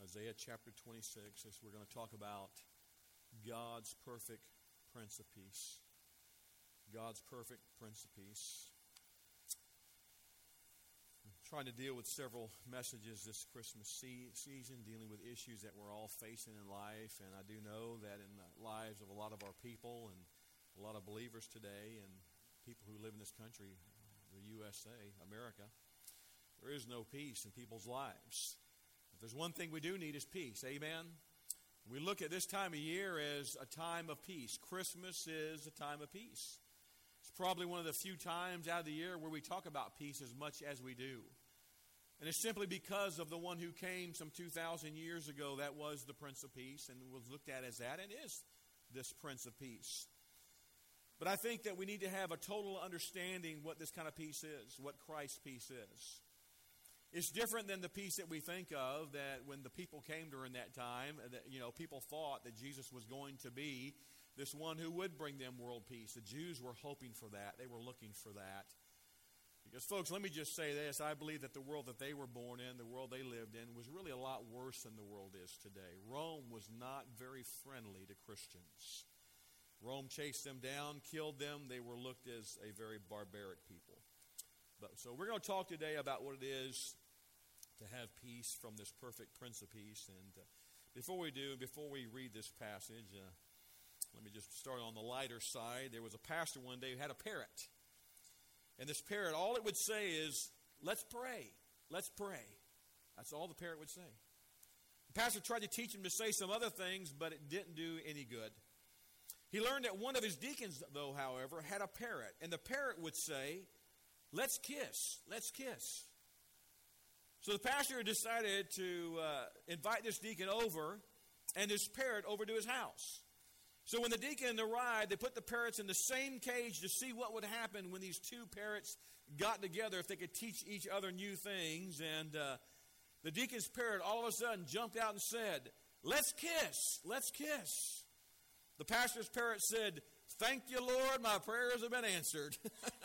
Isaiah chapter 26, as we're going to talk about God's perfect Prince of Peace. God's perfect Prince of Peace. I'm trying to deal with several messages this Christmas season, dealing with issues that we're all facing in life. And I do know that in the lives of a lot of our people and a lot of believers today and people who live in this country, the USA, America, there is no peace in people's lives. If there's one thing we do need is peace. Amen? We look at this time of year as a time of peace. Christmas is a time of peace. It's probably one of the few times out of the year where we talk about peace as much as we do. And it's simply because of the one who came some 2,000 years ago that was the Prince of Peace and was looked at as that and is this Prince of Peace. But I think that we need to have a total understanding what this kind of peace is, what Christ's peace is. It's different than the peace that we think of, that when the people came during that time, that, people thought that Jesus was going to be this one who would bring them world peace. The Jews were hoping for that. They were looking for that. Because, folks, let me just say this. I believe that the world that they were born in, the world they lived in, was really a lot worse than the world is today. Rome was not very friendly to Christians. Rome chased them down, killed them. They were looked as a very barbaric people. So we're going to talk today about what it is to have peace from this perfect Prince of Peace. And before we read this passage, let me just start on the lighter side. There was a pastor one day who had a parrot. And this parrot, all it would say is, "Let's pray. Let's pray." That's all the parrot would say. The pastor tried to teach him to say some other things, but it didn't do any good. He learned that one of his deacons, though, however, had a parrot. And the parrot would say, "Let's kiss. Let's kiss." So the pastor decided to invite this deacon over and his parrot over to his house. So when the deacon arrived, they put the parrots in the same cage to see what would happen when these two parrots got together, if they could teach each other new things. And the deacon's parrot all of a sudden jumped out and said, "Let's kiss, let's kiss." The pastor's parrot said, "Thank you, Lord, my prayers have been answered."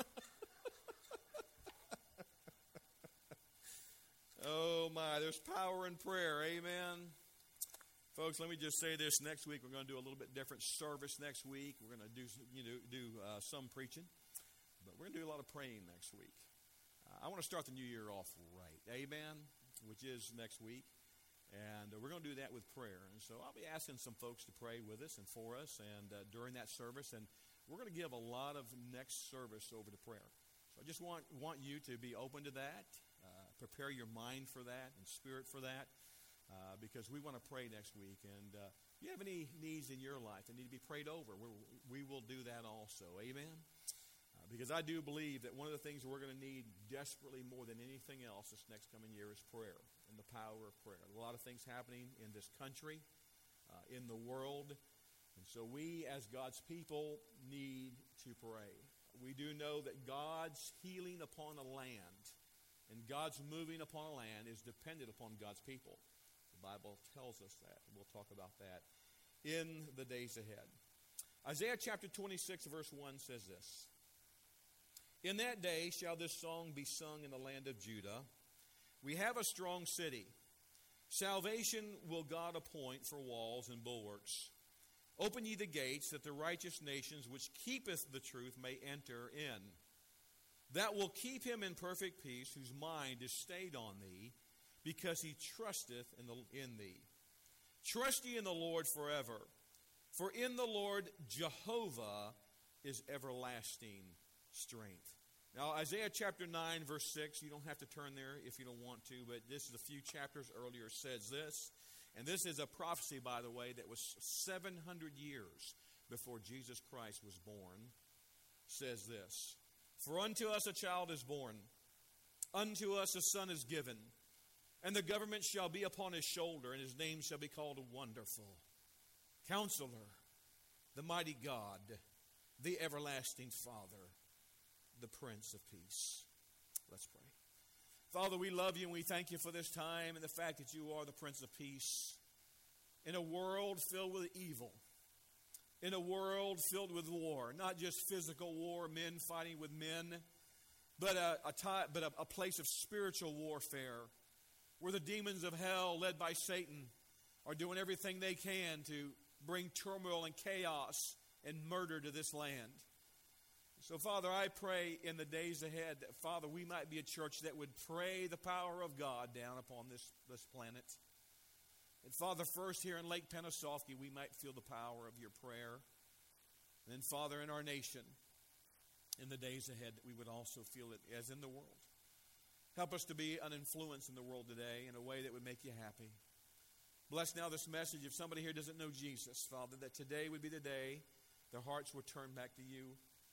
Oh my, there's power in prayer, amen. Folks, let me just say this. Next week, we're going to do a little bit different service next week. We're going to do some preaching, but we're going to do a lot of praying next week. I want to start the new year off right, amen, which is next week. And we're going to do that with prayer. And so I'll be asking some folks to pray with us and for us and during that service. And we're going to give a lot of next service over to prayer. So I just want you to be open to that. Prepare your mind for that and spirit for that, because we want to pray next week. And if you have any needs in your life that need to be prayed over, we will do that also. Amen? Because I do believe that one of the things we're going to need desperately more than anything else this next coming year is prayer and the power of prayer. A lot of things happening in this country, in the world. And so we, as God's people, need to pray. We do know that God's healing upon a land and God's moving upon a land is dependent upon God's people. The Bible tells us that. We'll talk about that in the days ahead. Isaiah chapter 26, verse 1 says this. "In that day shall this song be sung in the land of Judah. We have a strong city. Salvation will God appoint for walls and bulwarks. Open ye the gates, that the righteous nations which keepeth the truth may enter in. That will keep him in perfect peace, whose mind is stayed on thee, because he trusteth in thee. Trust ye in the Lord forever, for in the Lord Jehovah is everlasting strength." Now, Isaiah chapter 9, verse 6, you don't have to turn there if you don't want to, but this is a few chapters earlier, says this. And this is a prophecy, by the way, that was 700 years before Jesus Christ was born. Says this. "For unto us a child is born, unto us a son is given, and the government shall be upon his shoulder, and his name shall be called Wonderful, Counselor, the Mighty God, the Everlasting Father, the Prince of Peace." Let's pray. Father, we love you and we thank you for this time and the fact that you are the Prince of Peace. In a world filled with evil, in a world filled with war, not just physical war, men fighting with men, but a place of spiritual warfare. where the demons of hell, led by Satan, are doing everything they can to bring turmoil and chaos and murder to this land. So, Father, I pray in the days ahead that, Father, we might be a church that would pray the power of God down upon this planet. And, Father, first here in Lake Peninsauken, we might feel the power of your prayer. And then, Father, in our nation, in the days ahead, that we would also feel it as in the world. Help us to be an influence in the world today in a way that would make you happy. Bless now this message. If somebody here doesn't know Jesus, Father, that today would be the day their hearts would turn back to you,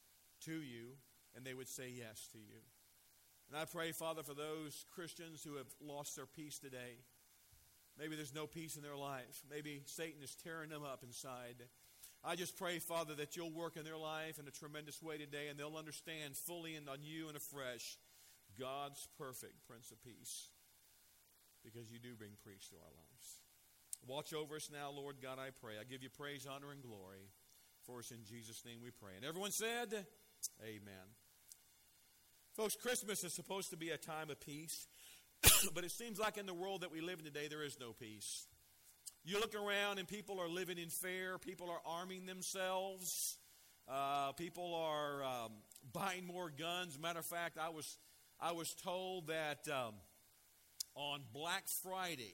and they would say yes to you. And I pray, Father, for those Christians who have lost their peace today. Maybe there's no peace in their life. Maybe Satan is tearing them up inside. I just pray, Father, that you'll work in their life in a tremendous way today, and they'll understand fully and anew and afresh God's perfect Prince of Peace, because you do bring peace to our lives. Watch over us now, Lord God, I pray. I give you praise, honor, and glory. For us in Jesus' name we pray. And everyone said, amen. Folks, Christmas is supposed to be a time of peace, but it seems like in the world that we live in today, there is no peace. You look around and people are living in fear. People are arming themselves. People are buying more guns. Matter of fact, I was told that on Black Friday,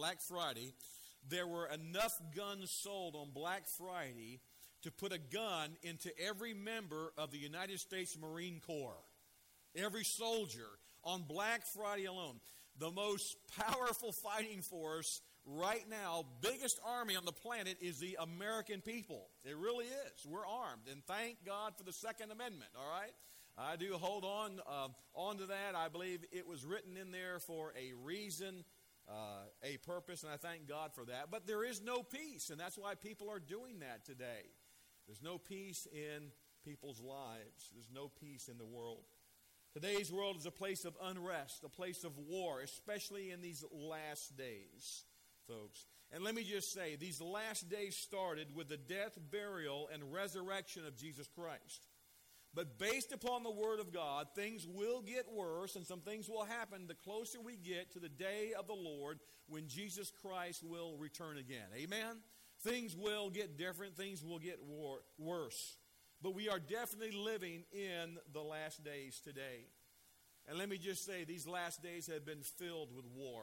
there were enough guns sold on Black Friday to put a gun into every member of the United States Marine Corps. Every soldier on Black Friday alone. The most powerful fighting force right now, biggest army on the planet, is the American people. It really is. We're armed. And thank God for the Second Amendment, all right? I do hold on to that. I believe it was written in there for a reason, a purpose, and I thank God for that. But there is no peace, and that's why people are doing that today. There's no peace in people's lives. There's no peace in the world. Today's world is a place of unrest, a place of war, especially in these last days, folks. And let me just say, these last days started with the death, burial, and resurrection of Jesus Christ. But based upon the Word of God, things will get worse, and some things will happen the closer we get to the day of the Lord when Jesus Christ will return again. Amen? Things will get different. Things will get worse. But we are definitely living in the last days today. And let me just say, these last days have been filled with war.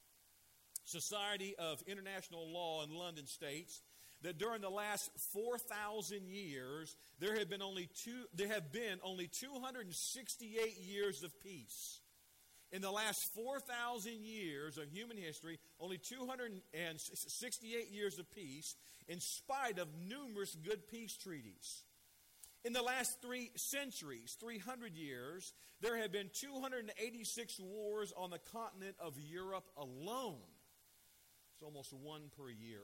Society of International Law in London states that during the last 4,000 years, there have been only 268 years of peace. In the last 4,000 years of human history, only 268 years of peace, in spite of numerous good peace treaties. In the last 3 centuries, 300 years, there have been 286 wars on the continent of Europe alone. It's almost one per year.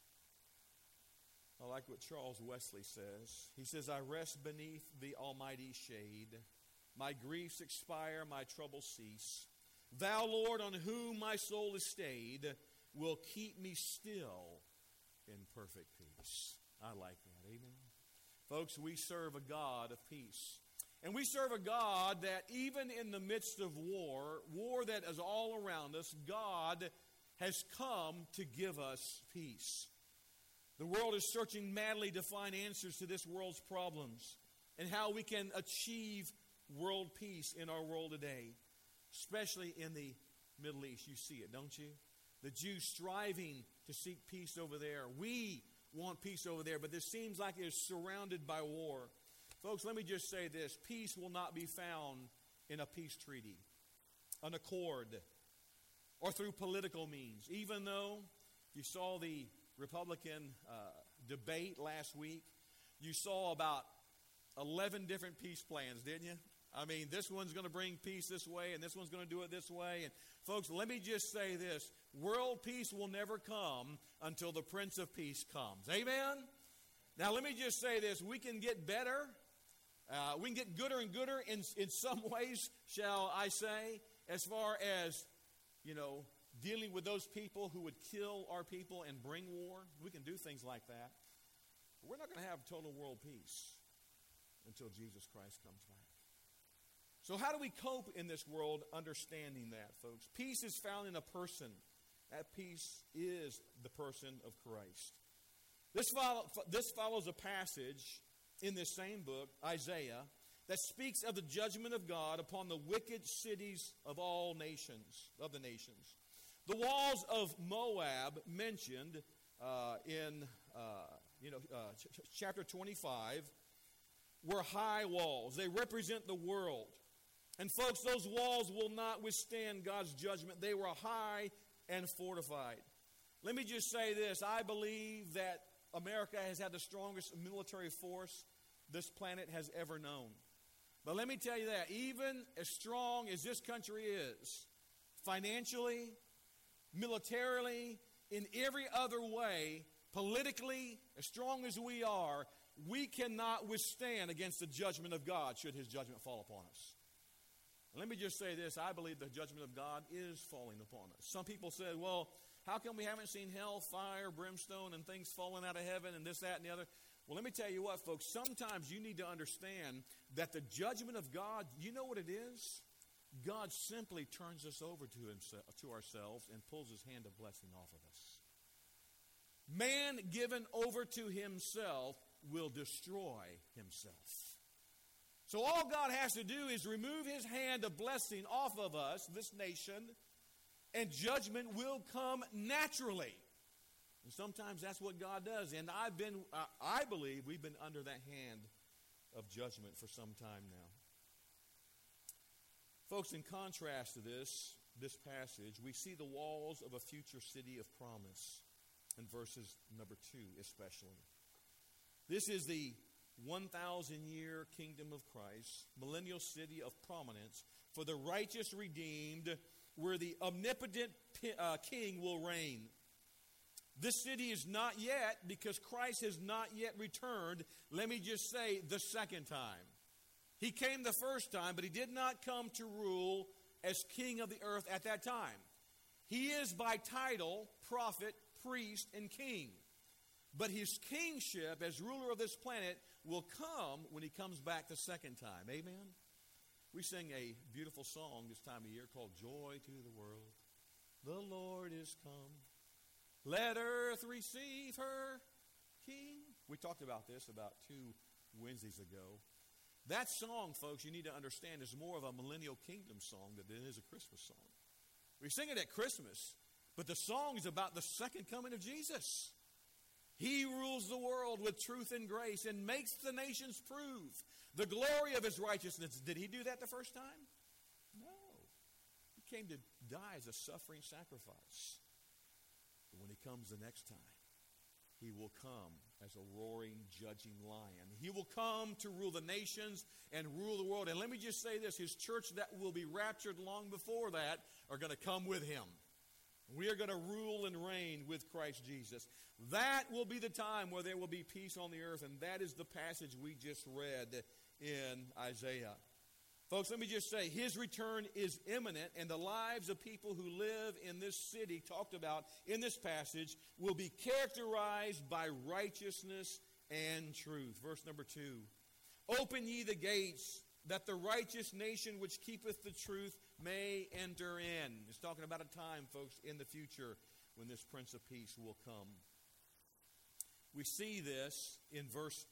I like what Charles Wesley says. He says, I rest beneath the almighty shade. My griefs expire, my troubles cease. Thou, Lord, on whom my soul is stayed, will keep me still in perfect peace. I like that. Amen. Folks, we serve a God of peace. And we serve a God that even in the midst of war that is all around us, God has come to give us peace. The world is searching madly to find answers to this world's problems and how we can achieve world peace in our world today, especially in the Middle East. You see it, don't you? The Jews striving to seek peace over there. We want peace over there, but this seems like it is surrounded by war. Folks, let me just say this. Peace will not be found in a peace treaty, an accord, or through political means. Even though you saw the Republican debate last week, you saw about 11 different peace plans, didn't you? I mean, this one's going to bring peace this way, and this one's going to do it this way. And folks, let me just say this. World peace will never come until the Prince of Peace comes. Amen? Now, let me just say this. We can get better. We can get gooder and gooder in some ways, shall I say, as far as, dealing with those people who would kill our people and bring war. We can do things like that. But we're not going to have total world peace until Jesus Christ comes back. So how do we cope in this world understanding that, folks? Peace is found in a person. That peace is the person of Christ. This follows a passage in this same book, Isaiah, that speaks of the judgment of God upon the wicked cities of all nations, of the nations. The walls of Moab mentioned in chapter 25 were high walls. They represent the world. And folks, those walls will not withstand God's judgment. They were high and fortified. Let me just say this. I believe that America has had the strongest military force this planet has ever known. But let me tell you that even as strong as this country is, financially, militarily, in every other way, politically, as strong as we are, we cannot withstand against the judgment of God should his judgment fall upon us. And let me just say this. I believe the judgment of God is falling upon us. Some people said, well, how come we haven't seen hell, fire, brimstone, and things falling out of heaven and this, that, and the other? Well, let me tell you what, folks. Sometimes you need to understand that the judgment of God, you know what it is? God simply turns us over to himself, to ourselves, and pulls his hand of blessing off of us. Man given over to himself will destroy himself. So all God has to do is remove his hand of blessing off of us, this nation, and judgment will come naturally. And sometimes that's what God does. And I believe we've been under that hand of judgment for some time now. Folks, in contrast to this passage, we see the walls of a future city of promise in verses number 2 especially. This is the 1,000-year kingdom of Christ, millennial city of prominence for the righteous redeemed, where the omnipotent king will reign. This city is not yet, because Christ has not yet returned, let me just say, the second time. He came the first time, but he did not come to rule as king of the earth at that time. He is by title, prophet, priest, and king. But his kingship as ruler of this planet will come when he comes back the second time. Amen? We sing a beautiful song this time of year called Joy to the World. The Lord is come. Let earth receive her King. We talked about this about 2 Wednesdays ago. That song, folks, you need to understand, is more of a millennial kingdom song than it is a Christmas song. We sing it at Christmas, but the song is about the second coming of Jesus. He rules the world with truth and grace and makes the nations prove the glory of his righteousness. Did he do that the first time? No. He came to die as a suffering sacrifice. But when he comes the next time, he will come as a roaring, judging lion. He will come to rule the nations and rule the world. And let me just say this, his church that will be raptured long before that are going to come with him. We are going to rule and reign with Christ Jesus. That will be the time where there will be peace on the earth, and that is the passage we just read in Isaiah. Folks, let me just say, his return is imminent, and the lives of people who live in this city, talked about in this passage, will be characterized by righteousness and truth. Verse number 2. Open ye the gates, that the righteous nation which keepeth the truth may enter in. It's talking about a time, folks, in the future when this Prince of Peace will come. We see this in verse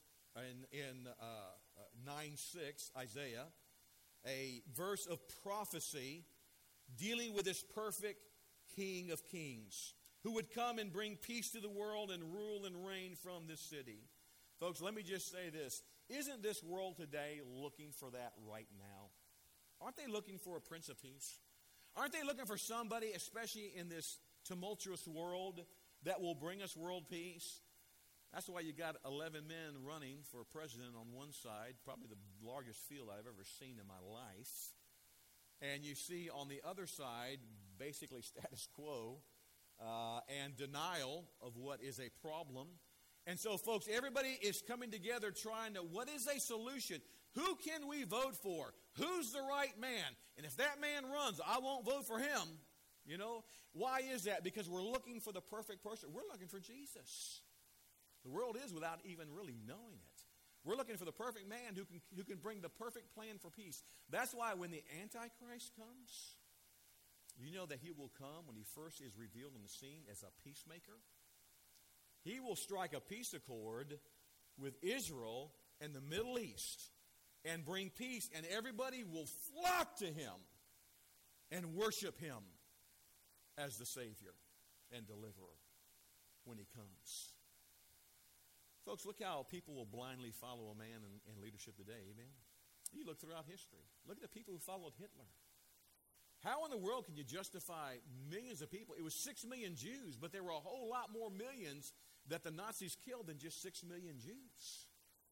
9:6, Isaiah, a verse of prophecy dealing with this perfect King of Kings who would come and bring peace to the world and rule and reign from this city. Folks, let me just say this. Isn't this world today looking for that right now? Aren't they looking for a Prince of Peace? Aren't they looking for somebody, especially in this tumultuous world, that will bring us world peace? That's why you got 11 men running for president on one side, probably the largest field I've ever seen in my life. And you see on the other side, basically status quo and denial of what is a problem. And so, folks, everybody is coming together trying to, what is a solution? Who can we vote for? Who's the right man? And if that man runs, I won't vote for him. You know, why is that? Because we're looking for the perfect person. We're looking for Jesus. The world is without even really knowing it. We're looking for the perfect man who can bring the perfect plan for peace. That's why when the Antichrist comes, you know that he will come when he first is revealed on the scene as a peacemaker. He will strike a peace accord with Israel and the Middle East and bring peace, and everybody will flock to him and worship him as the Savior and deliverer when he comes. Folks, look how people will blindly follow a man in leadership today, amen? You look throughout history. Look at the people who followed Hitler. How in the world can you justify millions of people? It was 6 million Jews, but there were a whole lot more millions that the Nazis killed than just 6 million Jews.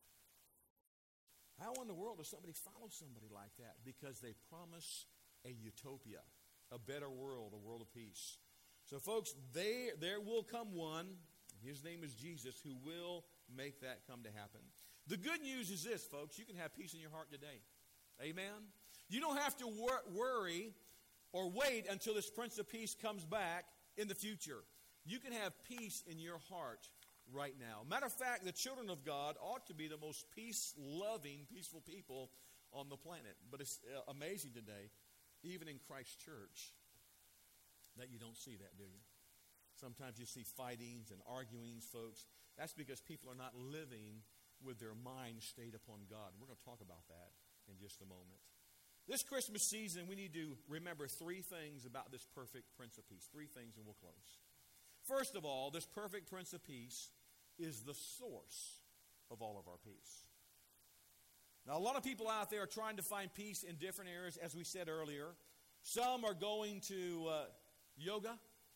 How in the world does somebody follow somebody like that? Because they promise a utopia, a better world, a world of peace. So, folks, there will come one, his name is Jesus, who will make that come to happen. The good news is this, folks, you can have peace in your heart today. Amen? You don't have to worry or wait until this Prince of Peace comes back in the future. You can have peace in your heart right now. Matter of fact, the children of God ought to be the most peace-loving, peaceful people on the planet. But it's amazing today, even in Christ's church, that you don't see that, do you? Sometimes you see fightings and arguings, folks. That's because people are not living with their mind stayed upon God. We're going to talk about that in just a moment. This Christmas season, we need to remember 3 things about this perfect Prince of Peace. 3 things, and we'll close. First of all, this perfect Prince of Peace is the source of all of our peace. Now, a lot of people out there are trying to find peace in different areas, as we said earlier. Some are going to yoga.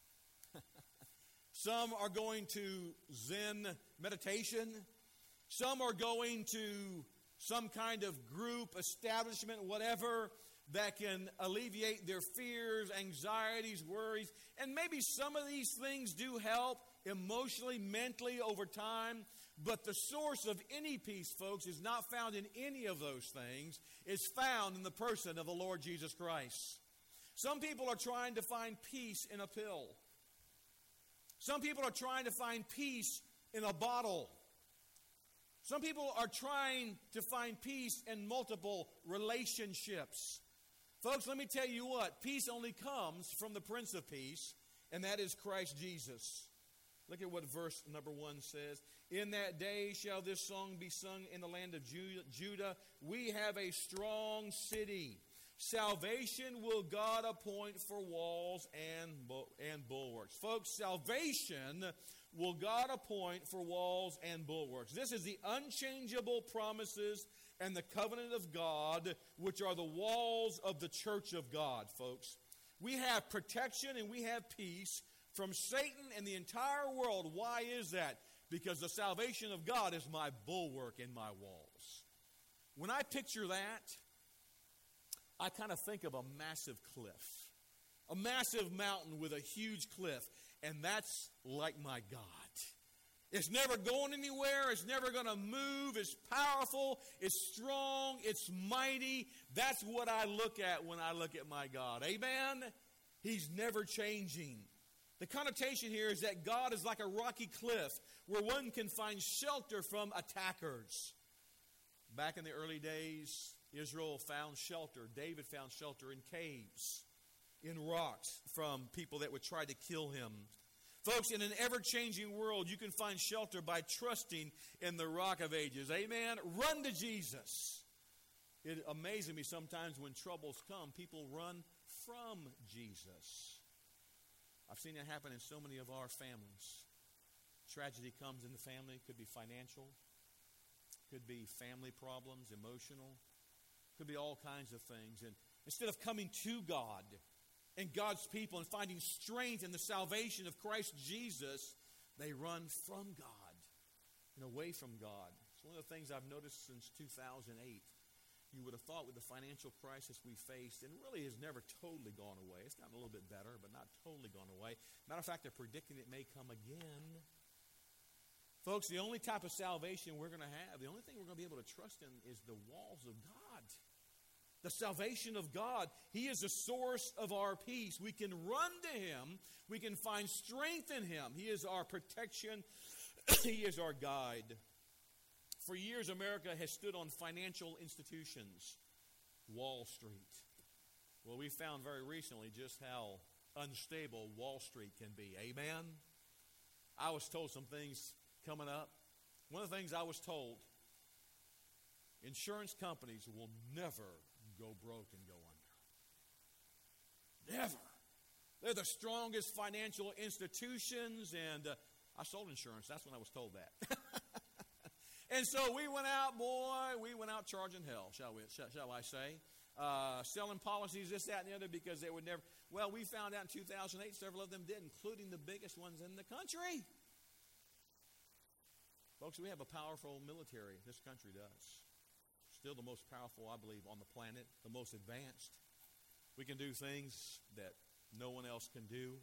Some are going to Zen meditation. Some are going to some kind of group, establishment, whatever, that can alleviate their fears, anxieties, worries. And maybe some of these things do help emotionally, mentally over time. But the source of any peace, folks, is not found in any of those things. It's found in the person of the Lord Jesus Christ. Some people are trying to find peace in a pill. Some people are trying to find peace in a bottle. Some people are trying to find peace in multiple relationships. Folks, let me tell you what. Peace only comes from the Prince of Peace, and that is Christ Jesus. Look at what verse number 1 says. In that day shall this song be sung in the land of Judah. We have a strong city. Salvation will God appoint for walls and bulwarks. Folks, salvation will God appoint for walls and bulwarks. This is the unchangeable promises and the covenant of God, which are the walls of the church of God, folks. We have protection and we have peace from Satan and the entire world. Why is that? Because the salvation of God is my bulwark and my walls. When I picture that, I kind of think of a massive cliff. A massive mountain with a huge cliff. And that's like my God. It's never going anywhere. It's never going to move. It's powerful. It's strong. It's mighty. That's what I look at when I look at my God. Amen? He's never changing. The connotation here is that God is like a rocky cliff where one can find shelter from attackers. Back in the early days, Israel found shelter. David found shelter in caves, in rocks, from people that would try to kill him. Folks, in an ever-changing world, you can find shelter by trusting in the Rock of Ages. Amen? Run to Jesus. It amazes me sometimes when troubles come, people run from Jesus. I've seen it happen in so many of our families. Tragedy comes in the family. It could be financial. Could be family problems, emotional. Could be all kinds of things. And instead of coming to God and God's people and finding strength in the salvation of Christ Jesus, they run from God and away from God. It's one of the things I've noticed since 2008. You would have thought with the financial crisis we faced, and really has never totally gone away. It's gotten a little bit better, but not totally gone away. Matter of fact, they're predicting it may come again. Folks, the only type of salvation we're going to have, the only thing we're going to be able to trust in is the walls of God. The salvation of God. He is the source of our peace. We can run to Him. We can find strength in Him. He is our protection. He is our guide. For years, America has stood on financial institutions. Wall Street. Well, we found very recently just how unstable Wall Street can be. Amen? I was told some things coming up. One of the things I was told, insurance companies will never go broke and go under. Never. They're the strongest financial institutions, and I sold insurance. That's when I was told that. And so we went out charging hell, shall I say. Selling policies, this, that, and the other, because they would never. Well, we found out in 2008 several of them did, including the biggest ones in the country. Folks, we have a powerful military. This country does. Still the most powerful, I believe, on the planet, the most advanced. We can do things that no one else can do.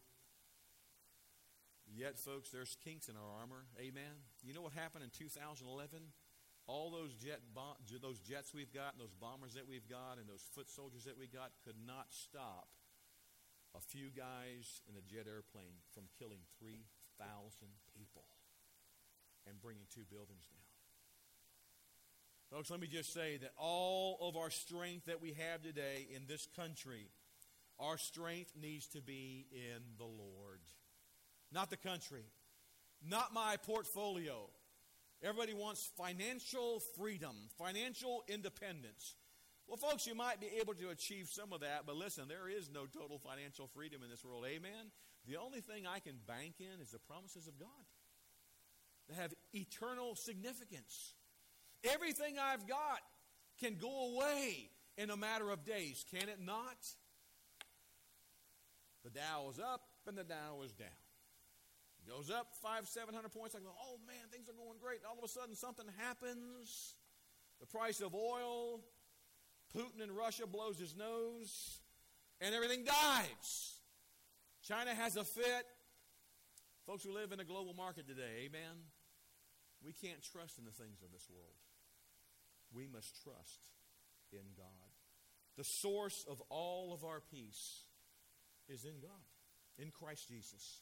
Yet, folks, there's kinks in our armor. Amen. You know what happened in 2011? All those jets we've got, and those bombers that we've got, and those foot soldiers that we got could not stop a few guys in a jet airplane from killing 3,000 people and bringing 2 buildings down. Folks, let me just say that all of our strength that we have today in this country, our strength needs to be in the Lord. Not the country. Not my portfolio. Everybody wants financial freedom, financial independence. Well, folks, you might be able to achieve some of that, but listen, there is no total financial freedom in this world. Amen? The only thing I can bank in is the promises of God that have eternal significance. Everything I've got can go away in a matter of days, can it not? The Dow is up and the Dow is down. It goes up 500-700 points. I go, oh man, things are going great. All of a sudden something happens. The price of oil, Putin in Russia blows his nose, and everything dives. China has a fit. Folks, we live in a global market today, amen? We can't trust in the things of this world. We must trust in God. The source of all of our peace is in God, in Christ Jesus.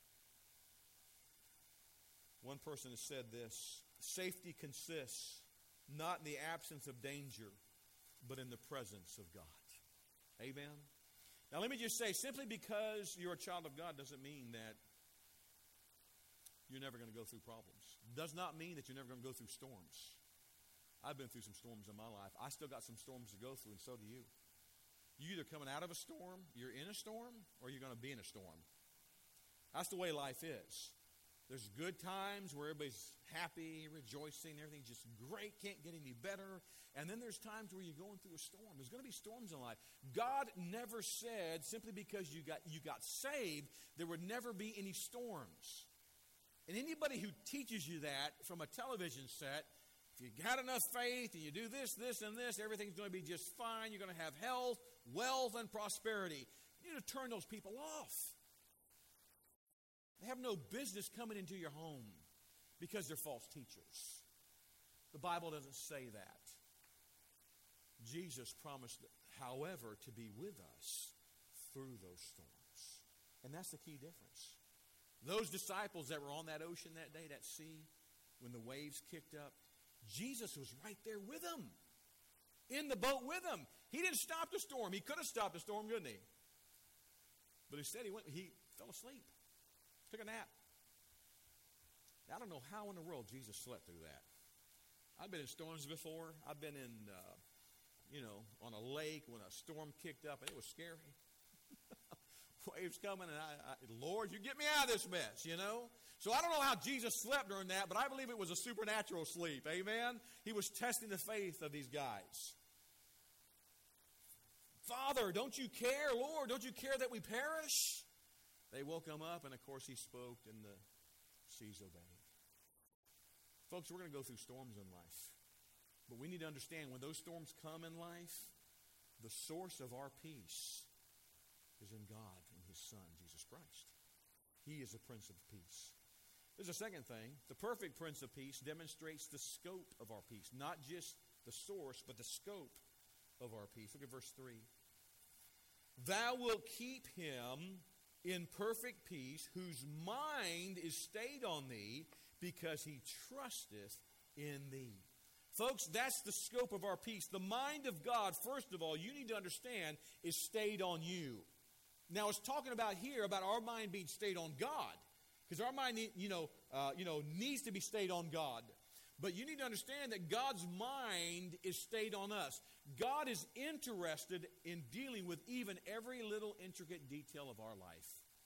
One person has said this: safety consists not in the absence of danger, but in the presence of God. Amen? Now let me just say, simply because you're a child of God doesn't mean that you're never going to go through problems. Does not mean that you're never going to go through storms. I've been through some storms in my life. I still got some storms to go through, and so do you. You're either coming out of a storm, you're in a storm, or you're going to be in a storm. That's the way life is. There's good times where everybody's happy, rejoicing, everything's just great, can't get any better. And then there's times where you're going through a storm. There's going to be storms in life. God never said simply because you got saved, there would never be any storms. And anybody who teaches you that from a television set, if you got enough faith and you do this, this, and this, everything's going to be just fine. You're going to have health, wealth, and prosperity. You need to turn those people off. They have no business coming into your home because they're false teachers. The Bible doesn't say that. Jesus promised, however, to be with us through those storms. And that's the key difference. Those disciples that were on that ocean that day, that sea, when the waves kicked up, Jesus was right there with them, in the boat with them. He didn't stop the storm. He could have stopped the storm, couldn't he? But instead he fell asleep. Took a nap. Now, I don't know how in the world Jesus slept through that. I've been in storms before. I've been in, on a lake when a storm kicked up, and it was scary. Waves coming, and Lord, you get me out of this mess, So I don't know how Jesus slept during that, but I believe it was a supernatural sleep. Amen? He was testing the faith of these guys. Father, don't you care? Lord, don't you care that we perish? They woke him up, and of course he spoke, and the seas obeyed. Folks, we're going to go through storms in life. But we need to understand, when those storms come in life, the source of our peace is in God and His Son, Jesus Christ. He is the Prince of Peace. There's a second thing. The perfect Prince of Peace demonstrates the scope of our peace. Not just the source, but the scope of our peace. Look at verse 3. Thou wilt keep him in perfect peace, whose mind is stayed on thee, because he trusteth in thee. Folks, that's the scope of our peace. The mind of God, first of all, you need to understand, is stayed on you. Now, it's talking about here about our mind being stayed on God. Because our mind, needs to be stayed on God. But you need to understand that God's mind is stayed on us. God is interested in dealing with even every little intricate detail of our life.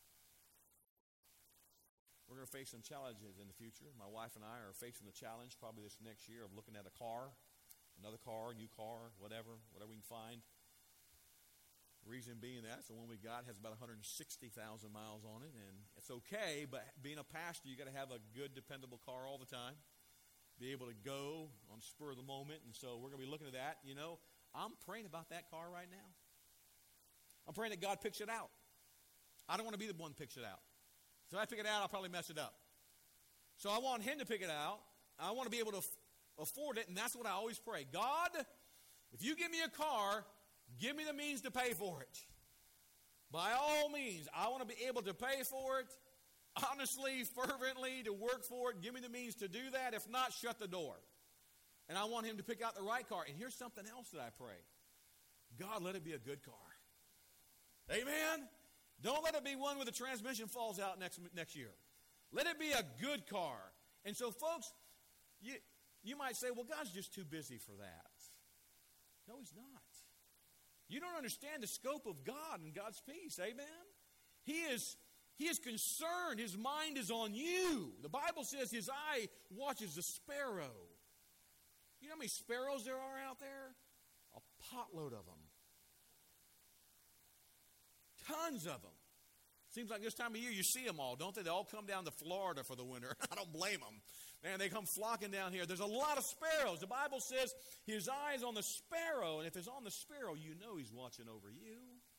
We're going to face some challenges in the future. My wife and I are facing the challenge probably this next year of looking at a car, another car, new car, whatever we can find. Reason being that the one we got has about 160,000 miles on it, and it's okay, but being a pastor, you got to have a good, dependable car all the time. Be able to go on spur of the moment, and so we're going to be looking at that. I'm praying about that car right now. I'm praying that God picks it out. I don't want to be the one that picks it out. So if I pick it out, I'll probably mess it up. So I want Him to pick it out. I want to be able to afford it, and that's what I always pray. God, if you give me a car, give me the means to pay for it. By all means, I want to be able to pay for it, honestly, fervently, to work for it. Give me the means to do that. If not, shut the door. And I want Him to pick out the right car. And here's something else that I pray. God, let it be a good car. Amen? Don't let it be one where the transmission falls out next year. Let it be a good car. And so, folks, you might say, well, God's just too busy for that. No, He's not. You don't understand the scope of God and God's peace. Amen? He is concerned. His mind is on you. The Bible says His eye watches the sparrow. You know how many sparrows there are out there? A potload of them. Tons of them. Seems like this time of year you see them all, don't they? They all come down to Florida for the winter. I don't blame them. Man, they come flocking down here. There's a lot of sparrows. The Bible says His eye is on the sparrow, and if it's on the sparrow, you know He's watching over you.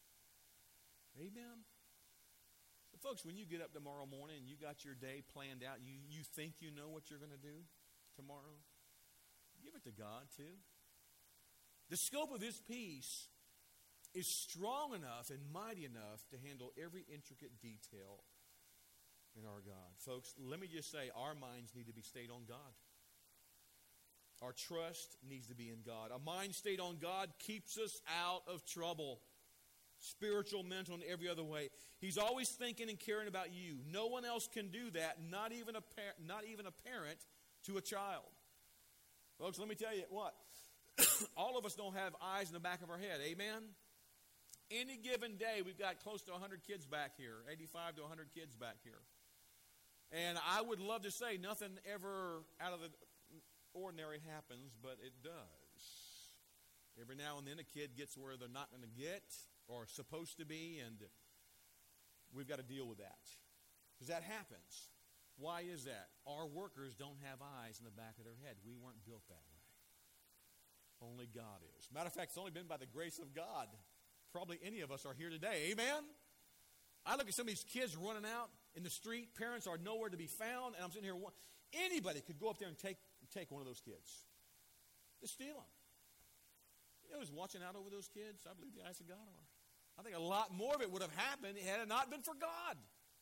Amen? So, folks, when you get up tomorrow morning and you got your day planned out, you think you know what you're going to do tomorrow, give it to God, too. The scope of His peace is strong enough and mighty enough to handle every intricate detail in our God. Folks, let me just say, our minds need to be stayed on God. Our trust needs to be in God. A mind stayed on God keeps us out of trouble. Spiritual, mental, and every other way. He's always thinking and caring about you. No one else can do that, not even a parent to a child. Folks, let me tell you what. All of us don't have eyes in the back of our head. Amen? Any given day, we've got close to 100 kids back here, 85 to 100 kids back here. And I would love to say nothing ever out of the ordinary happens, but it does. Every now and then a kid gets where they're not going to get or supposed to be, and we've got to deal with that. Because that happens. Why is that? Our workers don't have eyes in the back of their head. We weren't built that way. Only God is. Matter of fact, it's only been by the grace of God. Probably any of us are here today. Amen? I look at some of these kids running out in the street. Parents are nowhere to be found. And I'm sitting here. Anybody could go up there and take one of those kids. Just steal them. You know who's watching out over those kids? I believe the eyes of God are. I think a lot more of it would have happened had it not been for God.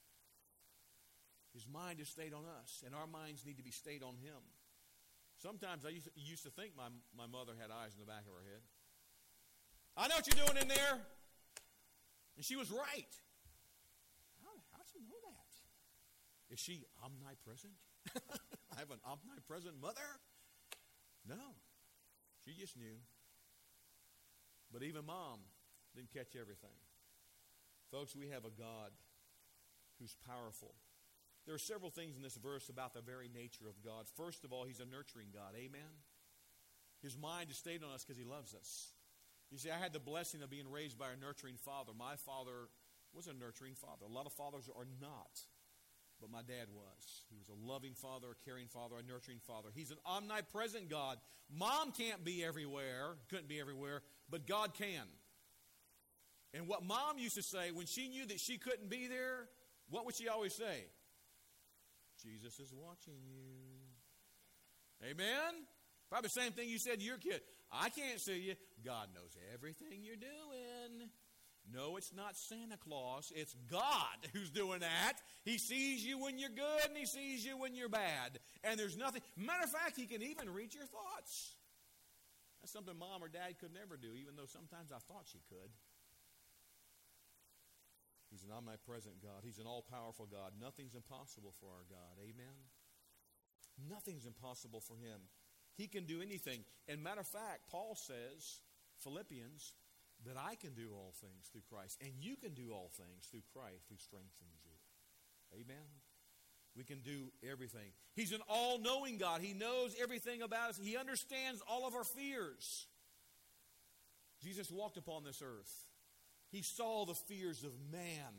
His mind is stayed on us, and our minds need to be stayed on Him. Sometimes I used to think my mother had eyes in the back of her head. I know what you're doing in there. And she was right. How'd she know that? Is she omnipresent? I have an omnipresent mother? No. She just knew. But even Mom didn't catch everything. Folks, we have a God who's powerful. There are several things in this verse about the very nature of God. First of all, He's a nurturing God. Amen? His mind is stayed on us because He loves us. You see, I had the blessing of being raised by a nurturing father. My father was a nurturing father. A lot of fathers are not, but my dad was. He was a loving father, a caring father, a nurturing father. He's an omnipresent God. Mom can't be everywhere, couldn't be everywhere, but God can. And what Mom used to say when she knew that she couldn't be there, what would she always say? Jesus is watching you. Amen? Probably the same thing you said to your kid. I can't see you. God knows everything you're doing. No, it's not Santa Claus. It's God who's doing that. He sees you when you're good and He sees you when you're bad. And there's nothing. Matter of fact, He can even read your thoughts. That's something Mom or Dad could never do, even though sometimes I thought she could. He's an omnipresent God. He's an all-powerful God. Nothing's impossible for our God. Amen? Nothing's impossible for Him. He can do anything. And matter of fact, Paul says, Philippians, that I can do all things through Christ. And you can do all things through Christ who strengthens you. Amen? We can do everything. He's an all-knowing God. He knows everything about us. He understands all of our fears. Jesus walked upon this earth. He saw the fears of man.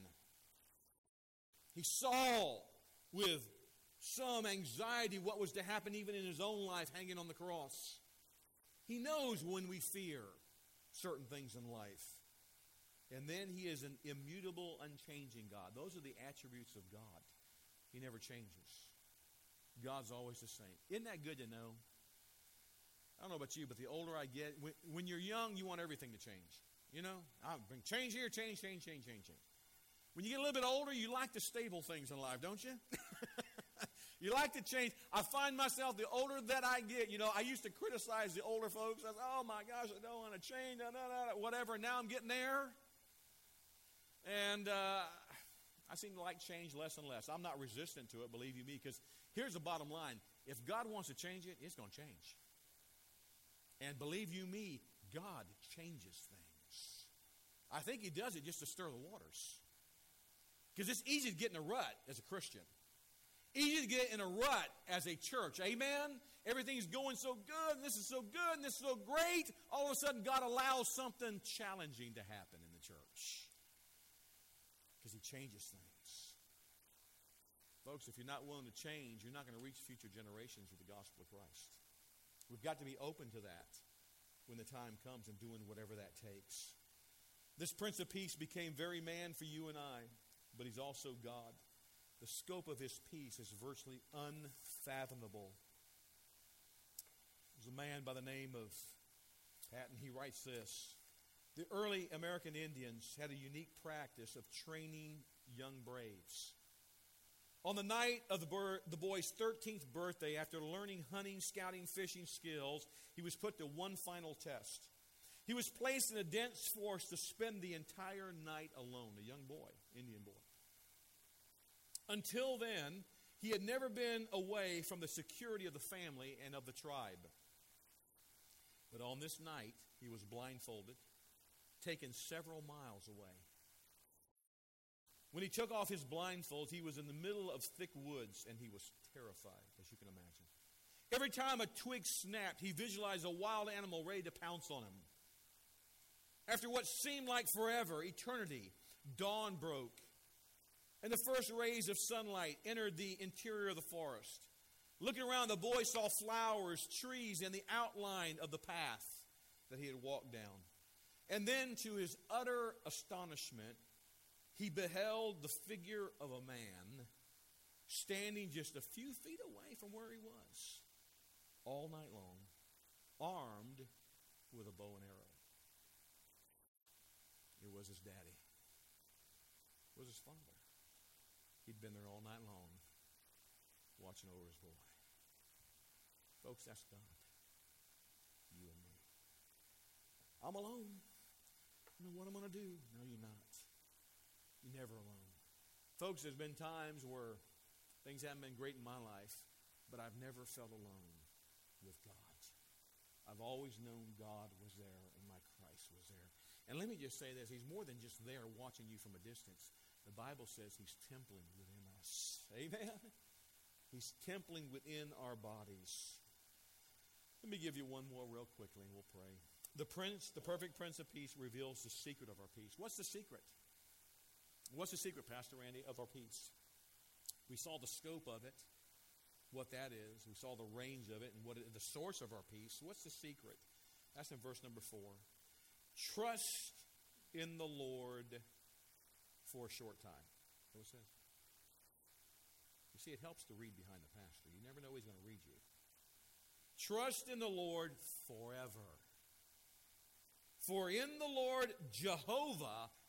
He saw with some anxiety what was to happen even in His own life hanging on the cross. He knows when we fear certain things in life. And then He is an immutable, unchanging God. Those are the attributes of God. He never changes. God's always the same. Isn't that good to know? I don't know about you, but the older I get, when you're young, you want everything to change. You know, I'll bring change here, change. When you get a little bit older, you like the stable things in life, don't you? You like to change. I find myself, the older that I get, you know, I used to criticize the older folks. I said, oh my gosh, I don't want to change, whatever. Now I'm getting there. And I seem to like change less and less. I'm not resistant to it, believe you me, because here's the bottom line. If God wants to change it, it's going to change. And believe you me, God changes things. I think He does it just to stir the waters. Because it's easy to get in a rut as a Christian. Easy to get in a rut as a church. Amen? Everything's going so good, and this is so good, and this is so great. All of a sudden, God allows something challenging to happen in the church. Because He changes things. Folks, if you're not willing to change, you're not going to reach future generations with the gospel of Christ. We've got to be open to that when the time comes and doing whatever that takes. This Prince of Peace became very man for you and I, but He's also God. The scope of His peace is virtually unfathomable. There's a man by the name of Patton. He writes this. The early American Indians had a unique practice of training young braves. On the night of the boy's 13th birthday, after learning hunting, scouting, fishing skills, he was put to one final test. He was placed in a dense forest to spend the entire night alone, a young boy, Indian boy. Until then, he had never been away from the security of the family and of the tribe. But on this night, he was blindfolded, taken several miles away. When he took off his blindfold, he was in the middle of thick woods, and he was terrified, as you can imagine. Every time a twig snapped, he visualized a wild animal ready to pounce on him. After what seemed like forever, eternity, dawn broke, and the first rays of sunlight entered the interior of the forest. Looking around, the boy saw flowers, trees, and the outline of the path that he had walked down. And then, to his utter astonishment, he beheld the figure of a man standing just a few feet away from where he was, all night long, armed with a bow and arrow. It was his daddy. It was his father. He'd been there all night long, watching over his boy. Folks, that's God. You and me. I'm alone. I don't know what I'm going to do. No, you're not. You're never alone. Folks, there's been times where things haven't been great in my life, but I've never felt alone with God. I've always known God was there and my Christ was there. And let me just say this. He's more than just there watching you from a distance. The Bible says He's templing within us. Amen? He's templing within our bodies. Let me give you one more real quickly and we'll pray. The perfect Prince of Peace reveals the secret of our peace. What's the secret? What's the secret, Pastor Randy, of our peace? We saw the scope of it, what that is. We saw the range of it and the source of our peace. What's the secret? That's in verse number 4. Trust in the Lord for a short time. That's what it says. You see, it helps to read behind the pastor. You never know he's going to read you. Trust in the Lord forever. For in the Lord Jehovah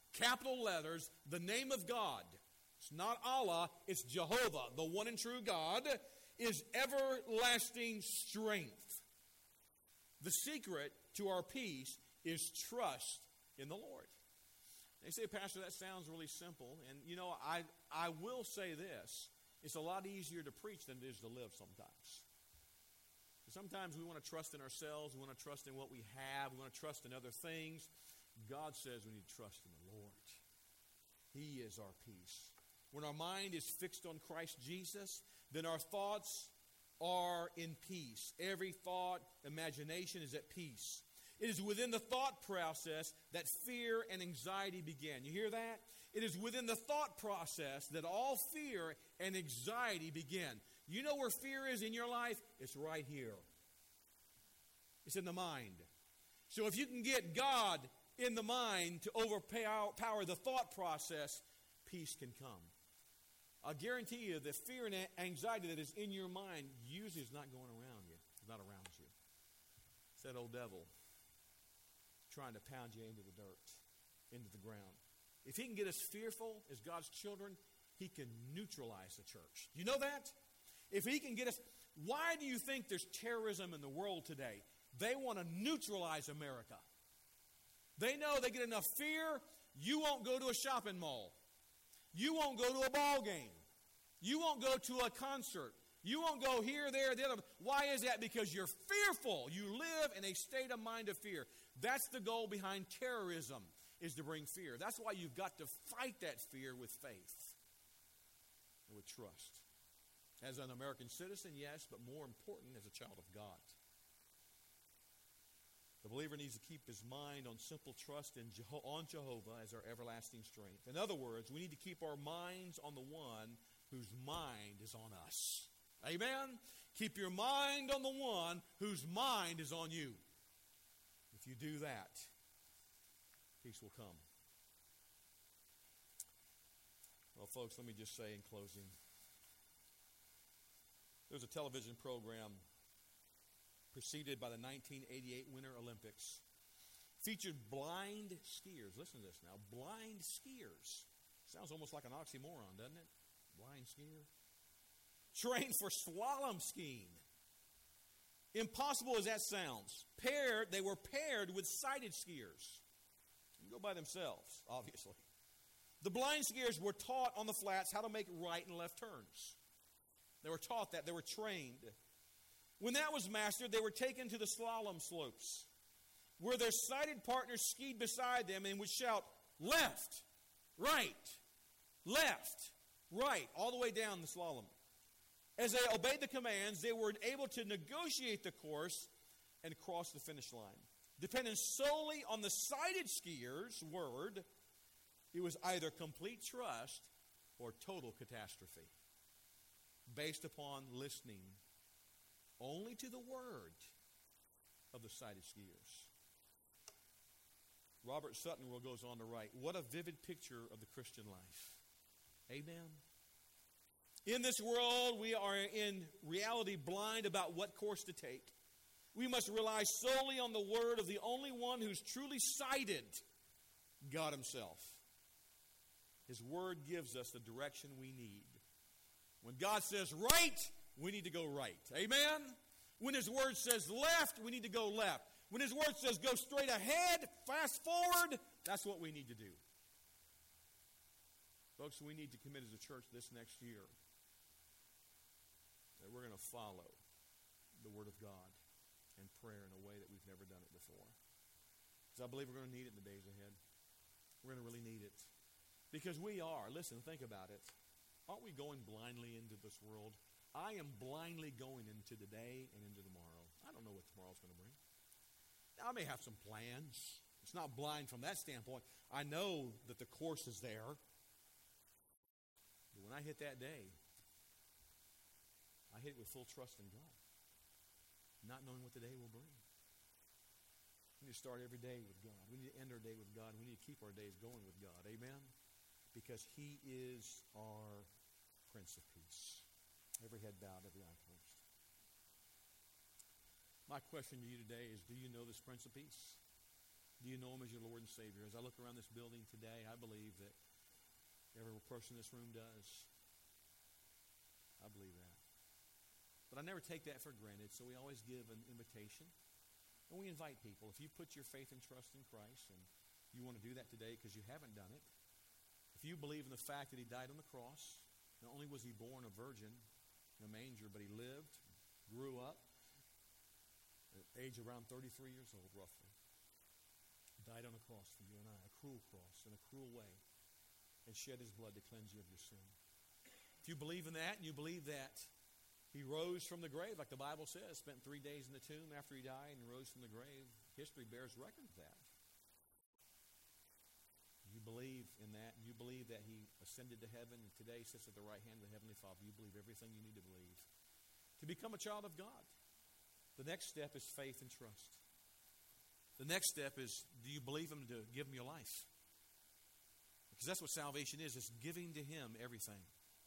capital letters, the name of God. It's not Allah, it's Jehovah, the one and true God, is everlasting strength. The secret to our peace is trust in the Lord. They say, Pastor, that sounds really simple. And, I will say this. It's a lot easier to preach than it is to live sometimes. Sometimes we want to trust in ourselves. We want to trust in what we have. We want to trust in other things. God says we need to trust in the Lord. He is our peace. When our mind is fixed on Christ Jesus, then our thoughts are in peace. Every thought, imagination is at peace. It is within the thought process that fear and anxiety begin. You hear that? It is within the thought process that all fear and anxiety begin. You know where fear is in your life? It's right here. It's in the mind. So if you can get God in the mind to overpower the thought process, peace can come. I'll guarantee you the fear and anxiety that is in your mind usually is not going around you. It's not around you. It's that old devil trying to pound you into the dirt, into the ground. If he can get us fearful as God's children, he can neutralize the church. You know that? If he can get us... Why do you think there's terrorism in the world today? They want to neutralize America. They know they get enough fear, you won't go to a shopping mall. You won't go to a ball game. You won't go to a concert. You won't go here, there, the other. Why is that? Because you're fearful. You live in a state of mind of fear. That's the goal behind terrorism, is to bring fear. That's why you've got to fight that fear with faith and with trust. As an American citizen, yes, but more important, as a child of God. The believer needs to keep his mind on simple trust on Jehovah as our everlasting strength. In other words, we need to keep our minds on the one whose mind is on us. Amen? Keep your mind on the one whose mind is on you. If you do that, peace will come. Well, folks, let me just say in closing, there was a television program preceded by the 1988 Winter Olympics, featured blind skiers. Listen to this now. Blind skiers. Sounds almost like an oxymoron, doesn't it? Blind skier. Trained for slalom skiing. Impossible as that sounds. They were paired with sighted skiers. You can go by themselves, obviously. The blind skiers were taught on the flats how to make right and left turns. They were taught that. They were trained. When that was mastered, they were taken to the slalom slopes, where their sighted partners skied beside them and would shout, left, right, all the way down the slalom. As they obeyed the commands, they were able to negotiate the course and cross the finish line. Depending solely on the sighted skier's word, it was either complete trust or total catastrophe, based upon listening only to the word of the sighted skiers. Robert Suttonwell goes on to write, what a vivid picture of the Christian life. Amen. In this world, we are in reality blind about what course to take. We must rely solely on the word of the only one who's truly sighted, God himself. His word gives us the direction we need. When God says right, we need to go right. Amen? When his word says left, we need to go left. When his word says go straight ahead, fast forward, that's what we need to do. Folks, we need to commit as a church this next year that we're going to follow the word of God and prayer in a way that we've never done it before. Because I believe we're going to need it in the days ahead. We're going to really need it. Because we are. Listen, think about it. Aren't we going blindly into this world? I am blindly going into today and into tomorrow. I don't know what tomorrow's going to bring. Now, I may have some plans. It's not blind from that standpoint. I know that the course is there. But when I hit that day, I hit it with full trust in God, not knowing what the day will bring. We need to start every day with God. We need to end our day with God. We need to keep our days going with God. Amen? Because he is our Prince of Peace. Every head bowed, every eye closed. My question to you today is, do you know this Prince of Peace? Do you know Him as your Lord and Savior? As I look around this building today, I believe that every person in this room does. I believe that. But I never take that for granted, so we always give an invitation. And we invite people. If you put your faith and trust in Christ and you want to do that today because you haven't done it, if you believe in the fact that He died on the cross, not only was He born a virgin in a manger, but He lived, grew up, at age around 33 years old, roughly. Died on a cross for you and I, a cruel cross in a cruel way, and shed His blood to cleanse you of your sin. If you believe in that and you believe that He rose from the grave, like the Bible says, spent 3 days in the tomb after He died and rose from the grave, history bears record of that. You believe in that, and you believe that He ascended to heaven and today sits at the right hand of the Heavenly Father. You believe everything you need to believe to become a child of God. The next step is faith and trust. The next step is, do you believe Him to give Him your life? Because that's what salvation is. It's giving to Him everything.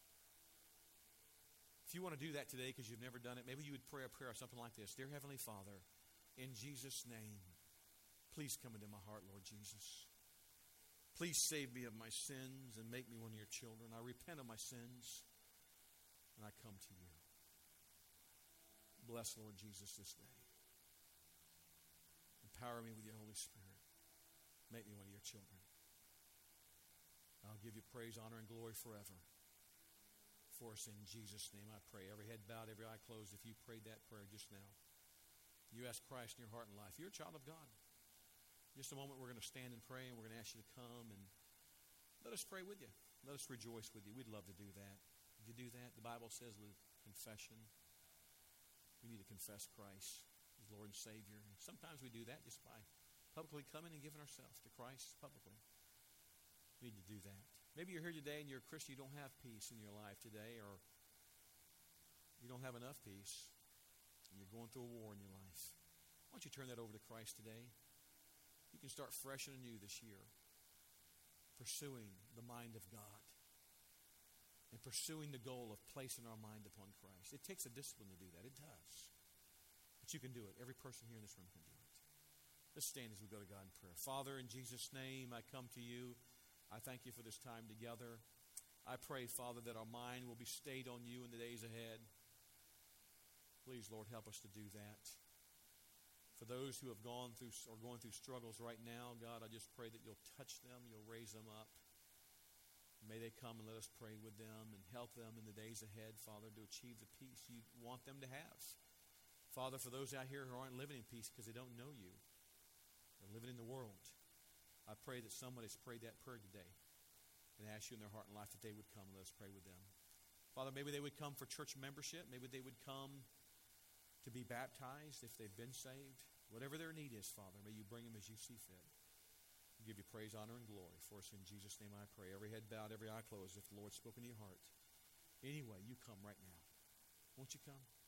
If you want to do that today because you've never done it, maybe you would pray a prayer or something like this. Dear Heavenly Father, in Jesus' name, please come into my heart, Lord Jesus. Please save me of my sins and make me one of your children. I repent of my sins and I come to you. Bless, Lord Jesus, this day. Empower me with your Holy Spirit. Make me one of your children. I'll give you praise, honor, and glory forever. For us in Jesus' name I pray. Every head bowed, every eye closed. If you prayed that prayer just now, you ask Christ in your heart and life. You're a child of God. Just a moment, we're going to stand and pray, and we're going to ask you to come and let us pray with you. Let us rejoice with you. We'd love to do that. Would you do that? The Bible says with confession, we need to confess Christ as Lord and Savior. And sometimes we do that just by publicly coming and giving ourselves to Christ publicly. We need to do that. Maybe you're here today and you're a Christian, you don't have peace in your life today, or you don't have enough peace, and you're going through a war in your life. Why don't you turn that over to Christ today? You can start fresh and anew this year, pursuing the mind of God and pursuing the goal of placing our mind upon Christ. It takes a discipline to do that. It does. But you can do it. Every person here in this room can do it. Let's stand as we go to God in prayer. Father, in Jesus' name, I come to you. I thank you for this time together. I pray, Father, that our mind will be stayed on you in the days ahead. Please, Lord, help us to do that. For those who have gone through or going through struggles right now, God, I just pray that you'll touch them, you'll raise them up. May they come and let us pray with them and help them in the days ahead, Father, to achieve the peace you want them to have. Father, for those out here who aren't living in peace because they don't know you, they're living in the world, I pray that someone has prayed that prayer today and asked you in their heart and life that they would come and let us pray with them. Father, maybe they would come for church membership. Maybe they would come to be baptized if they've been saved. Whatever their need is, Father, may you bring them as you see fit. We give you praise, honor, and glory. For us in Jesus' name I pray. Every head bowed, every eye closed. If the Lord's spoken to your heart, anyway, you come right now. Won't you come?